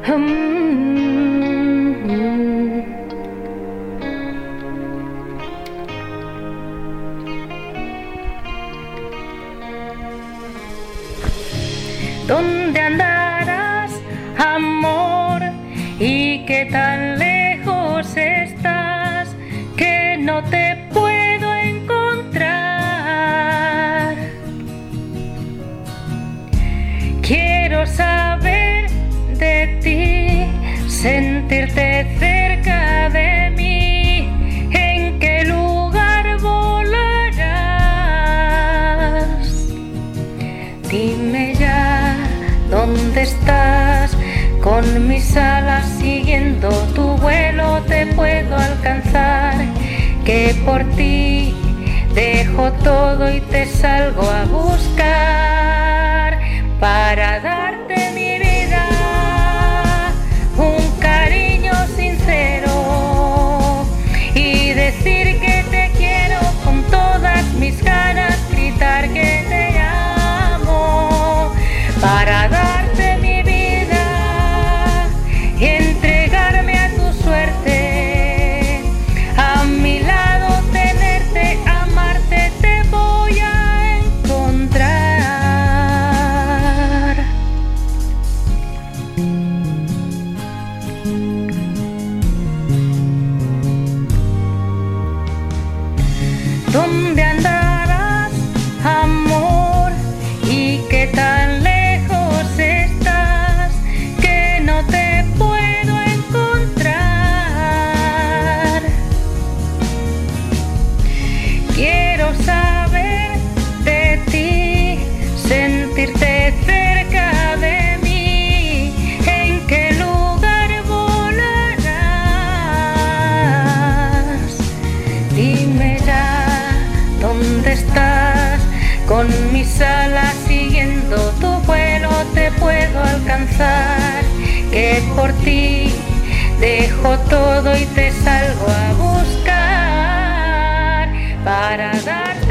¿Dónde andarás, amor? ¿Y qué tan lejos estás que no te puedo encontrar? Quiero saber de ti, sentirte cerca de mí. ¿En qué lugar volarás? Dime ya, ¿dónde estás? Con mis alas siguiendo tu vuelo te puedo alcanzar. Que por ti dejo todo y te salgo a buscar para darte mi vida, un cariño sincero y decir que te quiero con todas mis ganas, gritar que te amo para darte mi vida y entregarme a tu suerte. A mi lado tenerte, amarte, te voy a encontrar. ¿Dónde andarás, amor? ¿Y qué tan lejos estás que no te puedo encontrar? Quiero saber de ti, sentirte cerca de mí. ¿En qué lugar volarás? Dime ya, ¿dónde estás? Con mis alas siguiendo tu vuelo te puedo alcanzar. Que por ti dejo todo y te salgo a buscar para dar